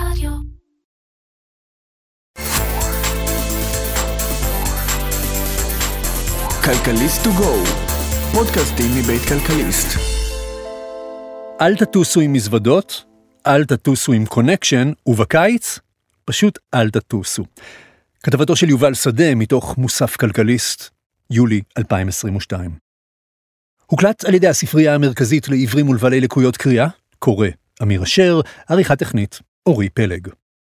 רדיו. כלכליסט טו גו, פודקאסטים מבית כלכליסט. אל תטוסו עם מזוודות, אל תטוסו עם קונקשן, ובקיץ, פשוט אל תטוסו. כתבתו של יובל שדה מתוך מוסף כלכליסט, יולי 2022. הוקלט על ידי הספרייה המרכזית לעיוורים ולבעלי לקויות קריאה, קורא אמיר אשר, עריכה טכנית, אורי פלג.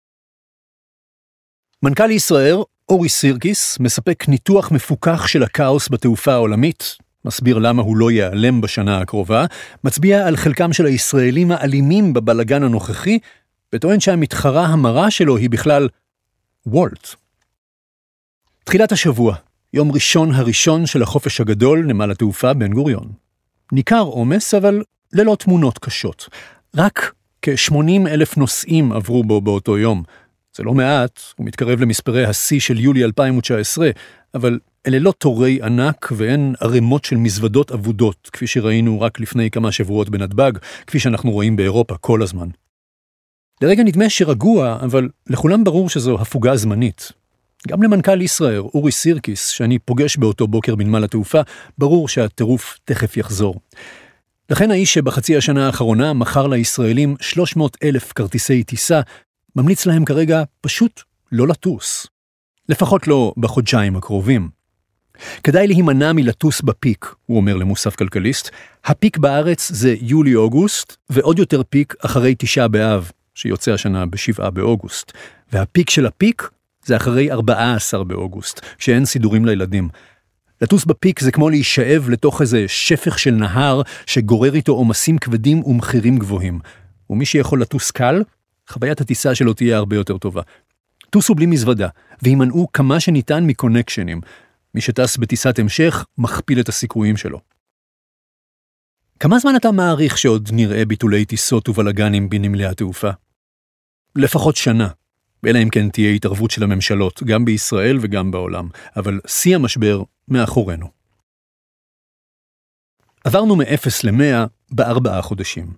מנכ"ל ישראל, אורי סירקיס, מספק ניתוח מפוקח של הכאוס בתעופה העולמית, מסביר למה הוא לא ייעלם בשנה הקרובה, מצביע על חלקם של הישראלים האלימים בבלגן הנוכחי, וטוען שהמתחרה המרה שלו היא בכלל וולט. תחילת השבוע, יום ראשון הראשון של החופש הגדול, נמל התעופה בן גוריון. ניכר עומס, אבל ללא תמונות קשות. רק כ-80,000 נוסעים עברו בו באותו יום. זה לא מעט, הוא מתקרב למספרי השיא של יולי 2019, אבל אלה לא תורי ענק ואין ערימות של מזוודות אבודות, כפי שראינו רק לפני כמה שבועות בנתב"ג, כפי שאנחנו רואים באירופה כל הזמן. לרגע נדמה שרגוע, אבל לכולם ברור שזו הפוגה זמנית. גם למנכ"ל ישראל, אורי סירקיס, שאני פוגש באותו בוקר בנמל התעופה, ברור שהטירוף תכף יחזור. לכן האיש שבחצי השנה האחרונה מכר לישראלים 300,000 כרטיסי טיסה, ממליץ להם כרגע פשוט לא לטוס. לפחות לא בחודשיים הקרובים. כדאי להימנע מלטוס בפיק, הוא אומר למוסף כלכליסט. הפיק בארץ זה יולי-אוגוסט, ועוד יותר פיק אחרי 9 באב, שיוצא השנה ב7 באוגוסט. והפיק של הפיק זה אחרי 14 באוגוסט, כשאין סידורים לילדים. לטוס בפיק זה כמו להישאב לתוך איזה שפך של נהר שגורר איתו עומסים כבדים ומחירים גבוהים. ומי שיכול לטוס קל, חוויית הטיסה שלו תהיה הרבה יותר טובה. טוסו בלי מזוודה, והימנעו כמה שניתן מקונקשנים. מי שטס בטיסת המשך מכפיל את הסיכויים שלו. כמה זמן אתה מעריך שעוד נראה ביטולי טיסות ובלגנים בנמלי התעופה? לפחות שנה. אלא אם כן תהיה התערבות של הממשלות, גם בישראל וגם בעולם, אבל שיא המשבר מאחורינו. עברנו מ-0 ל-100 ב4 חודשים.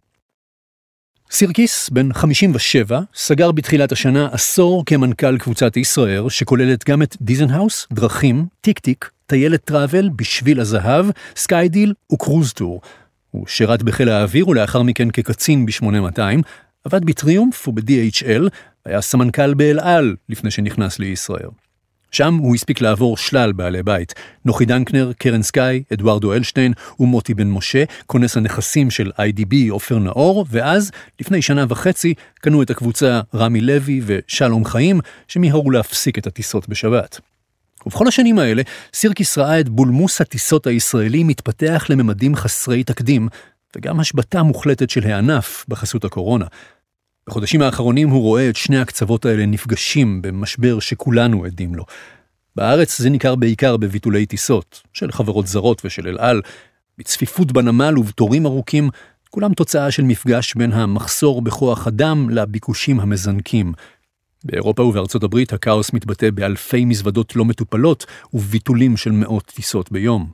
סירקיס, בן 57, סגר בתחילת השנה עשור כמנכ"ל קבוצת ישראל, שכוללת גם את דיזנהאוס, דרכים, טיק-טיק, טיילת טראבל, בשביל הזהב, סקיידיל וקרוז טור. הוא שירת בחיל האוויר ולאחר מכן כקצין ב-8200, עבד בטריומף וב-DHL, היה סמנכ"ל באל על לפני שנכנס לישראל. שם הוא הספיק לעבור שלל בעלי בית, נוחי דנקנר, קרן סקאי, אדוארדו אלשטיין ומוטי בן משה, כונס הנכסים של IDB עופר נאור, ואז, לפני שנה וחצי, קנו את הקבוצה רמי לוי ושלום חיים, שמיהרו להפסיק את הטיסות בשבת. ובכל השנים האלה, סירקיס ראה את בולמוס הטיסות הישראלי מתפתח לממדים חסרי תקדים, וגם השבתה מוחלטת של הענף בחסות הקורונה. בחודשים האחרונים הוא רואה את שני הקצוות האלה נפגשים במשבר שכולנו עדים לו. בארץ זה ניכר בעיקר בביטולי טיסות, של חברות זרות ושל אל על, בצפיפות בנמל ובתורים ארוכים, כולם תוצאה של מפגש בין המחסור בכוח אדם לביקושים המזנקים. באירופה ובארצות הברית הכאוס מתבטא באלפי מזוודות לא מטופלות וביטולים של מאות טיסות ביום.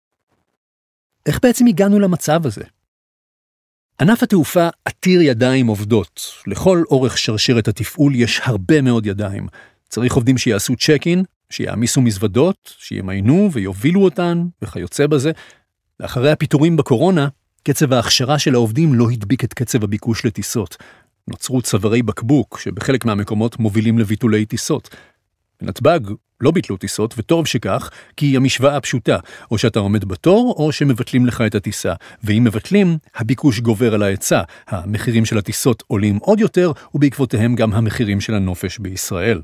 איך בעצם הגענו למצב הזה? ענף התעופה עתיר ידיים עובדות. לכל אורך שרשרת התפעול יש הרבה מאוד ידיים. צריך עובדים שיעשו צ'ק-אין, שיעמיסו מזוודות, שימיינו ויובילו אותן, וכיוצא בזה. לאחרי הפיטורים בקורונה, קצב ההכשרה של העובדים לא הדביק את קצב הביקוש לטיסות. נוצרו צווארי בקבוק, שבחלק מהמקומות מובילים לביטולי טיסות. בנתב"ג לא ביטלו טיסות, וטוב שכך, כי המשוואה פשוטה, או שאתה עומד בתור, או שמבטלים לך את הטיסה. ואם מבטלים, הביקוש גובר על ההיצע, המחירים של הטיסות עולים עוד יותר, ובעקבותיהם גם המחירים של הנופש בישראל.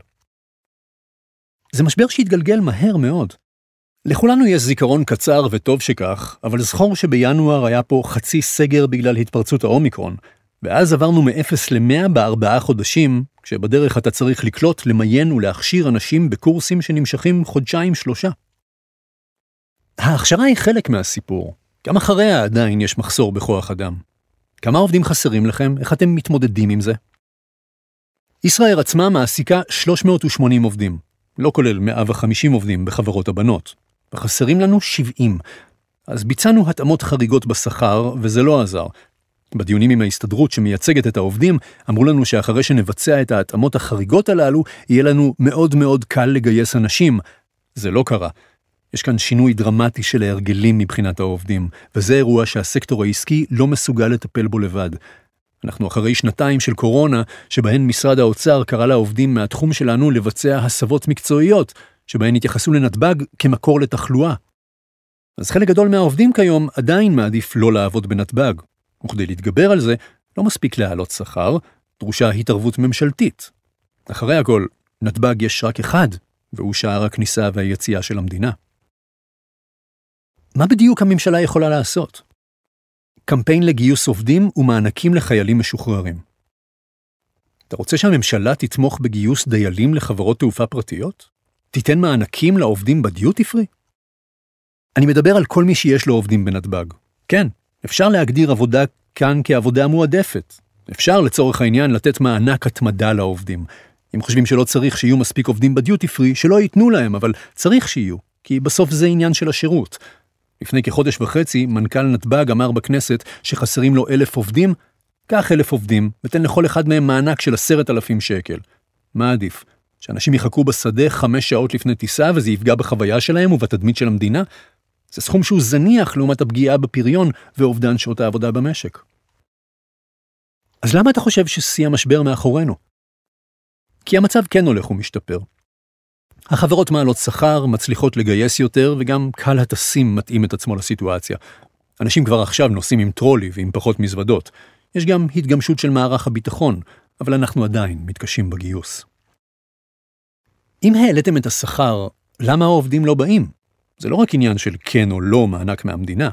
זה משבר שהתגלגל מהר מאוד. לכולנו יש זיכרון קצר וטוב שכך, אבל זכור שבינואר היה פה חצי סגר בגלל התפרצות האומיקרון, ואז עברנו מ-0 ל-100 ב4 חודשים, כשבדרך אתה צריך לקלוט, למיין ולהכשיר אנשים בקורסים שנמשכים 2-3. ההכשרה היא חלק מהסיפור. גם אחריה עדיין יש מחסור בכוח אדם. כמה עובדים חסרים לכם? איך אתם מתמודדים עם זה? ישראל עצמה מעסיקה 380 עובדים, לא כולל 150 עובדים בחברות הבנות, וחסרים לנו 70. אז ביצענו התאמות חריגות בשכר, וזה לא עזר. בדיונים עם ההסתדרות שמייצגת את העובדים, אמרו לנו שאחרי שנבצע את ההתאמות החריגות הללו, יהיה לנו מאוד מאוד קל לגייס אנשים. זה לא קרה. יש כאן שינוי דרמטי של ההרגלים מבחינת העובדים, וזה אירוע שהסקטור העסקי לא מסוגל לטפל בו לבד. אנחנו אחרי שנתיים של קורונה, שבהן משרד האוצר קרא לעובדים מהתחום שלנו לבצע הסבות מקצועיות, שבהן התייחסו לנתב"ג כמקור לתחלואה. אז חלק גדול מהעובדים כיום עדיין מעדיף לא לעבוד בנתב"ג, וכדי להתגבר על זה, לא מספיק להעלות שכר, דרושה התערבות ממשלתית. אחרי הכל, נתב"ג יש רק אחד, והוא שער הכניסה והיציאה של המדינה. מה בדיוק הממשלה יכולה לעשות? קמפיין לגיוס עובדים ומענקים לחיילים משוחררים. אתה רוצה שהממשלה תתמוך בגיוס דיילים לחברות תעופה פרטיות? תיתן מענקים לעובדים בדיוטי פרי? אני מדבר על כל מי שיש לו עובדים בנתב"ג. כן, אפשר להגדיר עבודה כאן כעבודה מועדפת. אפשר לצורך העניין לתת מענק התמדה לעובדים. אם חושבים שלא צריך שיהיו מספיק עובדים בדיוטי פרי, שלא ייתנו להם, אבל צריך שיהיו, כי בסוף זה עניין של השירות. לפני כחודש וחצי, מנכ"ל נתב"ג אמר בכנסת שחסרים לו 1,000 עובדים, קח 1,000 עובדים, ותן לכל אחד מהם מענק של 10,000 שקל. מה עדיף? שאנשים יחכו בשדה 5 שעות לפני טיסה, וזה יפגע בחוויה שלהם ובתדמית של המדינה? זה סכום שהוא זניח לעומת הפגיעה בפריון ואובדן שעות העבודה במשק. אז למה אתה חושב ששיא המשבר מאחורינו? כי המצב כן הולך ומשתפר. החברות מעלות שכר, מצליחות לגייס יותר, וגם קהל הטסים מתאים את עצמו לסיטואציה. אנשים כבר עכשיו נוסעים עם טרולי ועם פחות מזוודות. יש גם התגמשות של מערך הביטחון, אבל אנחנו עדיין מתקשים בגיוס. אם העליתם את השכר, למה העובדים לא באים? זה לא רק עניין של כן או לא מענק מהמדינה.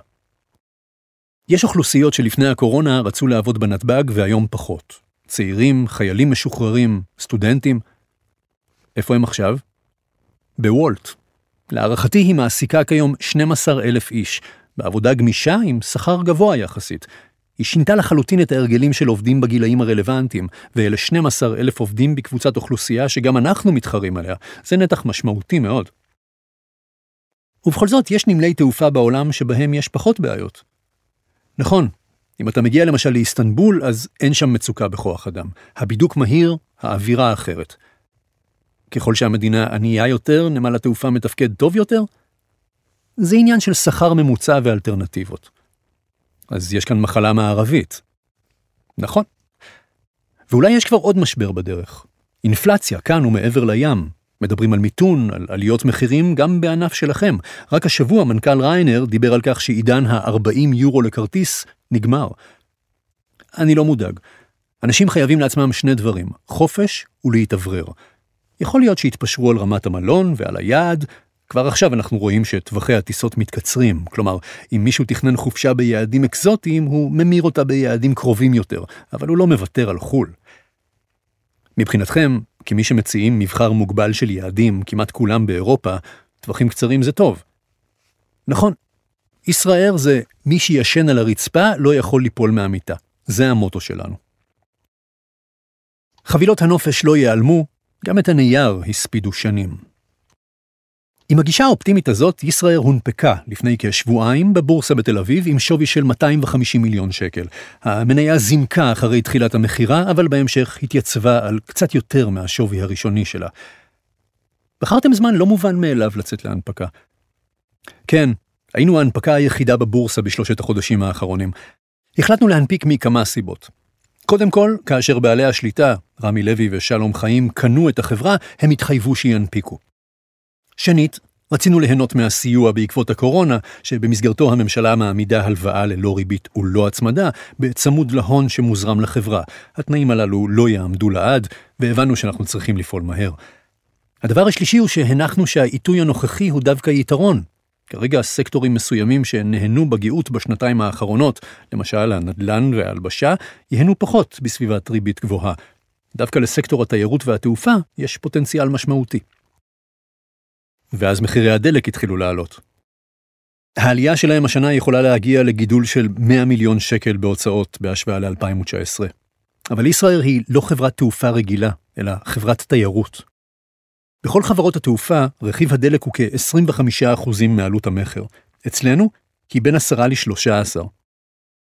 יש אוכלוסיות שלפני הקורונה רצו לעבוד בנתב"ג והיום פחות. צעירים, חיילים משוחררים, סטודנטים. איפה הם עכשיו? בוולט. להערכתי היא מעסיקה כיום 12,000 איש, בעבודה גמישה עם שכר גבוה יחסית. היא שינתה לחלוטין את ההרגלים של עובדים בגילאים הרלוונטיים, ואלה 12,000 עובדים בקבוצת אוכלוסייה שגם אנחנו מתחרים עליה. זה נתח משמעותי מאוד. ובכל זאת, יש נמלי תעופה בעולם שבהם יש פחות בעיות. נכון, אם אתה מגיע למשל לאיסטנבול, אז אין שם מצוקה בכוח אדם. הבידוק מהיר, האווירה אחרת. ככל שהמדינה ענייה יותר, נמל התעופה מתפקד טוב יותר? זה עניין של שכר ממוצע ואלטרנטיבות. אז יש כאן מחלה מערבית. נכון. ואולי יש כבר עוד משבר בדרך. אינפלציה כאן ומעבר לים. מדברים על מיתון, על עליות מחירים גם בענף שלכם. רק השבוע מנכ"ל ריינר דיבר על כך שעידן ה-40 יורו לכרטיס נגמר. אני לא מודאג. אנשים חייבים לעצמם שני דברים, חופש ולהתאוורר. יכול להיות שהתפשרו על רמת המלון ועל היעד. כבר עכשיו אנחנו רואים שטווחי הטיסות מתקצרים. כלומר, אם מישהו תכנן חופשה ביעדים אקזוטיים, הוא ממיר אותה ביעדים קרובים יותר, אבל הוא לא מוותר על חול. מבחינתכם, כמי שמציעים מבחר מוגבל של יעדים, כמעט כולם באירופה, טווחים קצרים זה טוב. נכון, ישראל זה מי שישן על הרצפה לא יכול ליפול מהמיטה. זה המוטו שלנו. חבילות הנופש לא ייעלמו, גם את הנייר הספידו שנים. עם הגישה האופטימית הזאת, ישראל הונפקה לפני כשבועיים בבורסה בתל אביב עם שווי של 250 מיליון שקל. המניה זינקה אחרי תחילת המחירה, אבל בהמשך התייצבה על קצת יותר מהשווי הראשוני שלה. בחרתם זמן לא מובן מאליו לצאת להנפקה. כן, היינו ההנפקה היחידה בבורסה בשלושת החודשים האחרונים. החלטנו להנפיק מכמה סיבות. קודם כל, כאשר בעלי השליטה, רמי לוי ושלום חיים, קנו את החברה, הם התחייבו שינפיקו. שנית, רצינו ליהנות מהסיוע בעקבות הקורונה, שבמסגרתו הממשלה מעמידה הלוואה ללא ריבית ולא הצמדה, בצמוד להון שמוזרם לחברה. התנאים הללו לא יעמדו לעד, והבנו שאנחנו צריכים לפעול מהר. הדבר השלישי הוא שהנחנו שהעיתוי הנוכחי הוא דווקא יתרון. כרגע סקטורים מסוימים שנהנו בגאות בשנתיים האחרונות, למשל הנדל"ן וההלבשה, יהנו פחות בסביבת ריבית גבוהה. דווקא לסקטור התיירות והתעופה יש פוטנציאל משמעותי. ואז מחירי הדלק התחילו לעלות. העלייה שלהם השנה יכולה להגיע לגידול של 100 מיליון שקל בהוצאות בהשוואה ל-2019. אבל ישראל היא לא חברת תעופה רגילה, אלא חברת תיירות. בכל חברות התעופה, רכיב הדלק הוא כ-25% מעלות המחיר. אצלנו, היא בין 10 ל-13.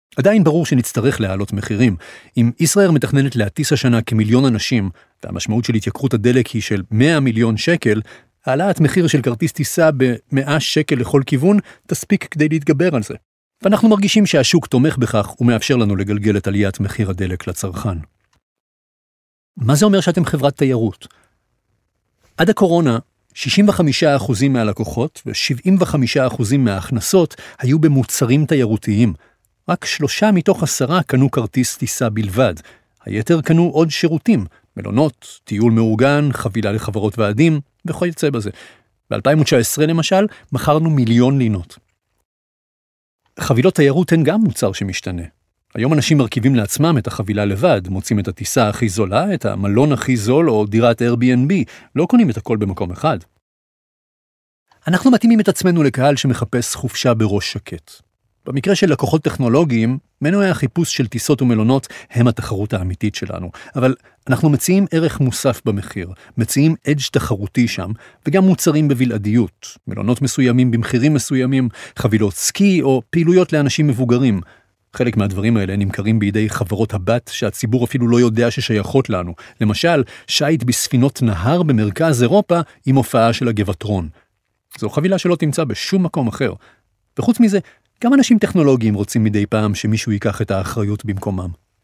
עדיין ברור שנצטרך להעלות מחירים. אם ישראל מתכננת להטיס השנה כמיליון אנשים, והמשמעות של התייקרות הדלק היא של 100 מיליון שקל, העלאת מחיר של כרטיס טיסה ב100 שקל לכל כיוון תספיק כדי להתגבר על זה. ואנחנו מרגישים שהשוק תומך בכך ומאפשר לנו לגלגל את עליית מחיר הדלק לצרכן. מה זה אומר שאתם חברת תיירות? עד הקורונה, 65% מהלקוחות ו75% מההכנסות היו במוצרים תיירותיים. רק 3 מתוך 10 קנו כרטיס טיסה בלבד. היתר קנו עוד שירותים, מלונות, טיול מאורגן, חבילה לחברות ועדים וכיוצא בזה. ב-2019 למשל, מכרנו 1,000,000 לינות. חבילות תיירות הן גם מוצר שמשתנה. היום אנשים מרכיבים לעצמם את החבילה לבד, מוצאים את הטיסה הכי זולה, את המלון הכי זול או דירת Airbnb, לא קונים את הכל במקום אחד. אנחנו מתאימים את עצמנו לקהל שמחפש חופשה בראש שקט. במקרה של לקוחות טכנולוגיים, מנועי החיפוש של טיסות ומלונות הם התחרות האמיתית שלנו, אבל אנחנו מציעים ערך מוסף במחיר, מציעים אדג' תחרותי שם, וגם מוצרים בבלעדיות, מלונות מסוימים במחירים מסוימים, חבילות סקי או פעילויות לאנשים מבוגרים. חלק מהדברים האלה נמכרים בידי חברות הבת שהציבור אפילו לא יודע ששייכות לנו. למשל, שייט בספינות נהר במרכז אירופה עם הופעה של הגבעתרון. זו חבילה שלא תמצא בשום מקום אחר. וחוץ מזה, גם אנשים טכנולוגיים רוצים מדי פעם שמישהו ייקח את האחריות במקומם.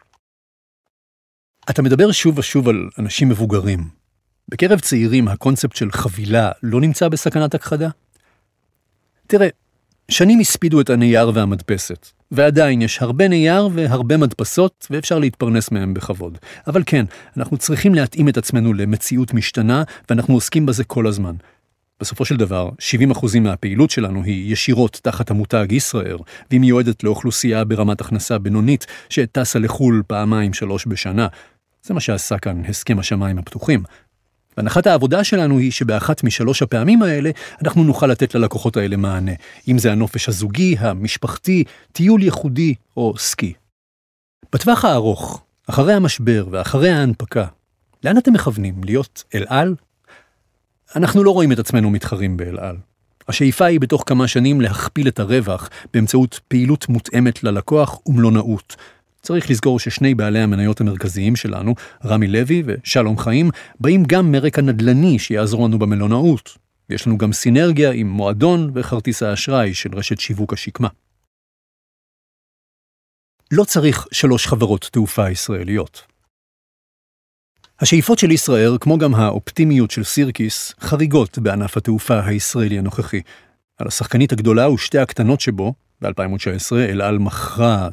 אתה מדבר שוב ושוב על אנשים מבוגרים. בקרב צעירים הקונספט של חבילה לא נמצא בסכנת הכחדה? תראה, שנים הספידו את הנייר והמדפסת, ועדיין יש הרבה נייר והרבה מדפסות, ואפשר להתפרנס מהם בכבוד. אבל כן, אנחנו צריכים להתאים את עצמנו למציאות משתנה, ואנחנו עוסקים בזה כל הזמן. בסופו של דבר, 70% מהפעילות שלנו היא ישירות תחת המותג ישראל, והיא מיועדת לאוכלוסייה ברמת הכנסה בינונית, שטסה לחול 2-3 בשנה. זה מה שעשה כאן הסכם השמיים הפתוחים. והנחת העבודה שלנו היא שבאחת מ3 הפעמים האלה, אנחנו נוכל לתת ללקוחות האלה מענה, אם זה הנופש הזוגי, המשפחתי, טיול ייחודי או סקי. בטווח הארוך, אחרי המשבר ואחרי ההנפקה, לאן אתם מכוונים? להיות אל על? אנחנו לא רואים את עצמנו מתחרים באל על. השאיפה היא בתוך כמה שנים להכפיל את הרווח באמצעות פעילות מותאמת ללקוח ומלונאות. צריך לזכור ששני בעלי המניות המרכזיים שלנו, רמי לוי ושלום חיים, באים גם מרקע נדל"ני שיעזור לנו במלונאות. יש לנו גם סינרגיה עם מועדון וכרטיס האשראי של רשת שיווק השקמה. לא צריך 3 חברות תעופה ישראליות. השאיפות של ישראל, כמו גם האופטימיות של סירקיס, חריגות בענף התעופה הישראלי הנוכחי. על השחקנית הגדולה ושתי הקטנות שבו, ב-2019 אל על מכרה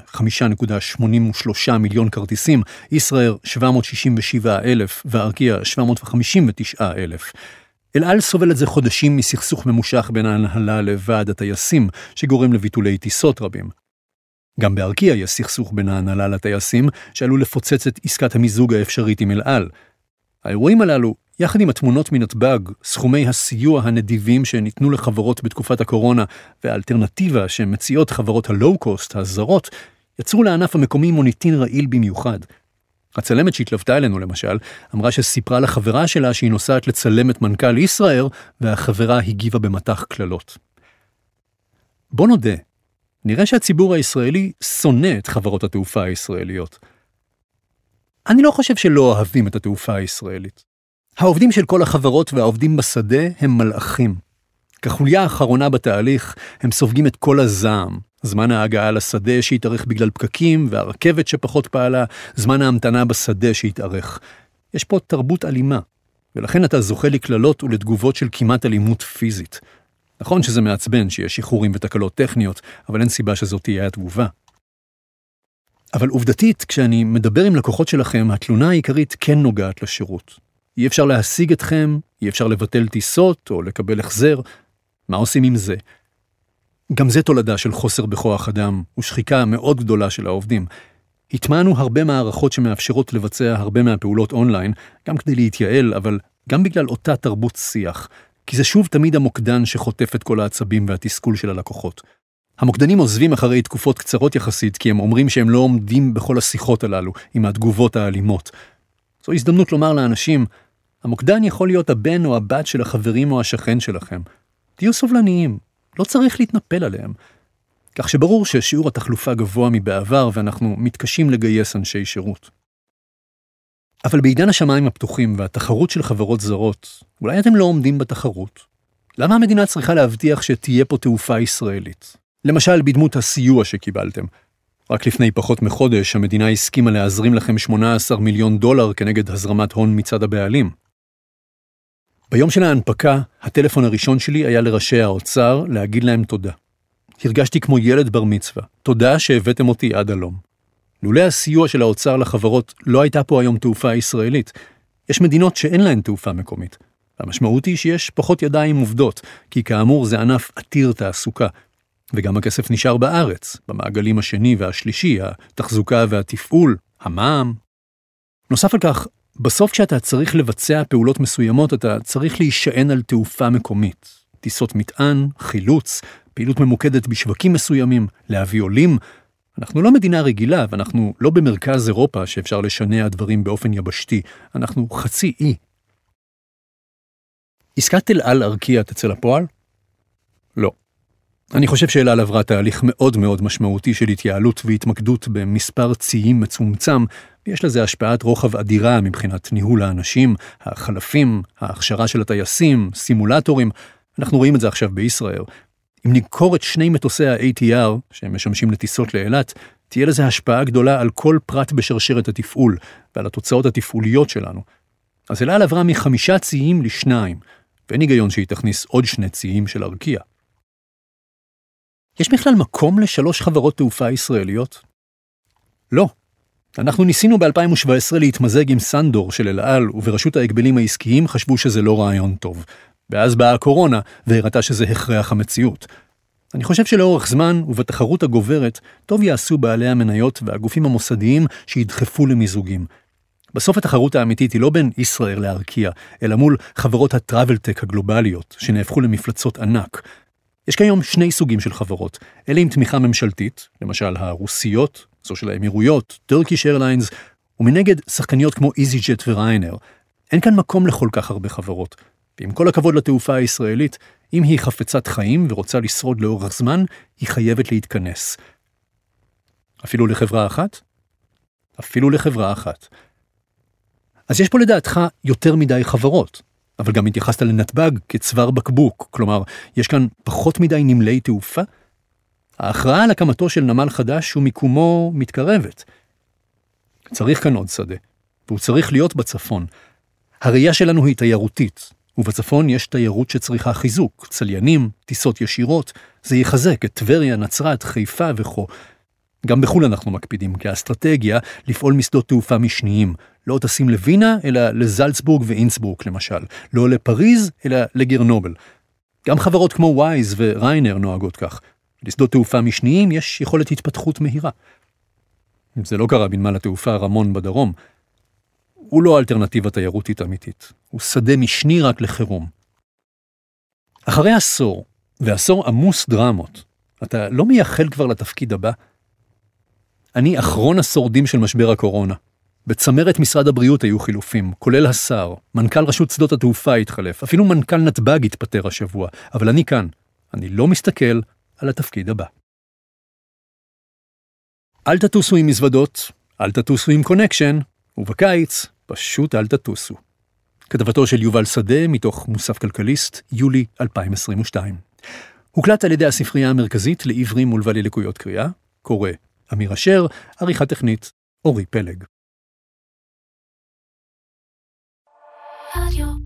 5.83 מיליון כרטיסים, ישראל 767,000 וארקיע 759,000. אל על סובל את זה חודשים מסכסוך ממושך בין ההנהלה לוועד הטייסים, שגורם לביטולי טיסות רבים. גם בארקיע יש סכסוך בין ההנהלה לטייסים, שעלול לפוצץ את עסקת המיזוג האפשרית עם אל על. האירועים הללו, יחד עם התמונות מנתב"ג, סכומי הסיוע הנדיבים שניתנו לחברות בתקופת הקורונה, והאלטרנטיבה שמציעות חברות הלואו-קוסט, הזרות, יצרו לענף המקומי מוניטין רעיל במיוחד. הצלמת שהתלוותה אלינו למשל, אמרה שסיפרה לחברה שלה שהיא נוסעת לצלם את מנכ"ל ישראל, והחברה הגיבה במתח כללות. בוא נודה, נראה שהציבור הישראלי שונא את חברות התעופה הישראליות. אני לא חושב שלא אוהבים את התעופה הישראלית. העובדים של כל החברות והעובדים בשדה הם מלאכים. כחוליה האחרונה בתהליך, הם סופגים את כל הזעם. זמן ההגעה לשדה שהתארך בגלל פקקים, והרכבת שפחות פעלה, זמן ההמתנה בשדה שהתארך. יש פה תרבות אלימה, ולכן אתה זוכה לכללות ולתגובות של כמעט אלימות פיזית. נכון שזה מעצבן שיש שחרורים ותקלות טכניות, אבל אין סיבה שזאת תהיה התגובה. אבל עובדתית, כשאני מדבר עם לקוחות שלכם, התלונה העיקרית כן נוגעת לשירות. אי אפשר להשיג אתכם, אי אפשר לבטל טיסות או לקבל החזר. מה עושים עם זה? גם זה תולדה של חוסר בכוח אדם ושחיקה מאוד גדולה של העובדים. התמענו הרבה מערכות שמאפשרות לבצע הרבה מהפעולות אונליין, גם כדי להתייעל, אבל גם בגלל אותה תרבות שיח. כי זה שוב תמיד המוקדן שחוטף את כל העצבים והתסכול של הלקוחות. המוקדנים עוזבים אחרי תקופות קצרות יחסית, כי הם אומרים שהם לא עומדים בכל השיחות הללו, עם התגובות האלימות. זו הזדמנות לומר לאנשים, המוקדן יכול להיות הבן או הבת של החברים או השכן שלכם. תהיו סובלניים, לא צריך להתנפל עליהם. כך שברור ששיעור התחלופה גבוה מבעבר ואנחנו מתקשים לגייס אנשי שירות. אבל בעידן השמיים הפתוחים והתחרות של חברות זרות, אולי אתם לא עומדים בתחרות? למה המדינה צריכה להבטיח שתהיה פה תעופה ישראלית? למשל בדמות הסיוע שקיבלתם. רק לפני פחות מחודש המדינה הסכימה להזרים לכם $18 מיליון כנגד הזרמת הון מצד הבעלים. ביום של ההנפקה, הטלפון הראשון שלי היה לראשי האוצר להגיד להם תודה. הרגשתי כמו ילד בר מצווה. תודה שהבאתם אותי עד הלום. לולא הסיוע של האוצר לחברות לא הייתה פה היום תעופה ישראלית. יש מדינות שאין להן תעופה מקומית. המשמעות היא שיש פחות ידיים עובדות, כי כאמור זה ענף עתיר תעסוקה. וגם הכסף נשאר בארץ, במעגלים השני והשלישי, התחזוקה והתפעול, המע"מ. נוסף על כך, בסוף כשאתה צריך לבצע פעולות מסוימות, אתה צריך להישען על תעופה מקומית. טיסות מטען, חילוץ, פעילות ממוקדת בשווקים מסוימים, להביא עולים. אנחנו לא מדינה רגילה, ואנחנו לא במרכז אירופה שאפשר לשנע דברים באופן יבשתי. אנחנו חצי אי. עסקת אל על ארקיע תצא לפועל? לא. אני חושב שאל על עברה תהליך מאוד מאוד משמעותי של התייעלות והתמקדות במספר ציים מצומצם, ויש לזה השפעת רוחב אדירה מבחינת ניהול האנשים, החלפים, ההכשרה של הטייסים, סימולטורים. אנחנו רואים את זה עכשיו בישראל. אם נקור את 2 מטוסי ה-ATR, שהם משמשים לטיסות לאילת, תהיה לזה השפעה גדולה על כל פרט בשרשרת התפעול, ועל התוצאות התפעוליות שלנו. אז אל על עברה מ5 ציים ל2, ואין היגיון שהיא תכניס עוד 2 ציים של ארקיע. יש בכלל מקום ל3 חברות תעופה ישראליות? לא. אנחנו ניסינו ב-2017 להתמזג עם סנדור של אל על, וברשות ההגבלים העסקיים חשבו שזה לא רעיון טוב. ואז באה הקורונה, והראתה שזה הכרח המציאות. אני חושב שלאורך זמן, ובתחרות הגוברת, טוב יעשו בעלי המניות והגופים המוסדיים שידחפו למיזוגים. בסוף התחרות האמיתית היא לא בין ישראל לארקיע, אלא מול חברות הטראבל-טק הגלובליות, שנהפכו למפלצות ענק. יש כיום 2 סוגים של חברות, אלה עם תמיכה ממשלתית, למשל הרוסיות, זו של האמירויות, טורקיש איירליינס, ומנגד שחקניות כמו EasyJet וריינר. אין כאן מקום לכל כך הרבה חברות. ועם כל הכבוד לתעופה הישראלית, אם היא חפצת חיים ורוצה לשרוד לאורך זמן, היא חייבת להתכנס. אפילו לחברה אחת? אפילו לחברה אחת. אז יש פה לדעתך יותר מדי חברות, אבל גם התייחסת לנתב"ג כצוואר בקבוק, כלומר, יש כאן פחות מדי נמלי תעופה? ההכרעה על הקמתו של נמל חדש ומיקומו מתקרבת. צריך כאן עוד שדה, והוא צריך להיות בצפון. הראייה שלנו היא תיירותית, ובצפון יש תיירות שצריכה חיזוק, צליינים, טיסות ישירות, זה יחזק את טבריה, נצרת, חיפה וכו'. גם בחו"ל אנחנו מקפידים כאסטרטגיה לפעול משדות תעופה משניים, לא טסים לווינה אלא לזלצבורג ואינסבורג למשל, לא לפריז אלא לגרנובל. גם חברות כמו ווייז וריינר נוהגות כך. לשדות תעופה משניים יש יכולת התפתחות מהירה. זה לא קרה בנמל התעופה רמון בדרום. הוא לא אלטרנטיבה תיירותית אמיתית, הוא שדה משני רק לחירום. אחרי עשור, ועשור עמוס דרמות, אתה לא מייחל כבר לתפקיד הבא? אני אחרון השורדים של משבר הקורונה. בצמרת משרד הבריאות היו חילופים, כולל השר, מנכ"ל רשות שדות התעופה התחלף, אפילו מנכ"ל נתב"ג התפטר השבוע, אבל אני כאן, אני לא מסתכל על התפקיד הבא. אל תטוסו עם מזוודות, אל תטוסו עם קונקשן, ובקיץ פשוט אל תטוסו. כתבתו של יובל שדה מתוך מוסף כלכליסט, יולי 2022. הוקלט על ידי הספרייה המרכזית לעיוורים ולבעלי לקויות קריאה, קורא אמיר אשר, עריכה טכנית, אורי פלג. רדיו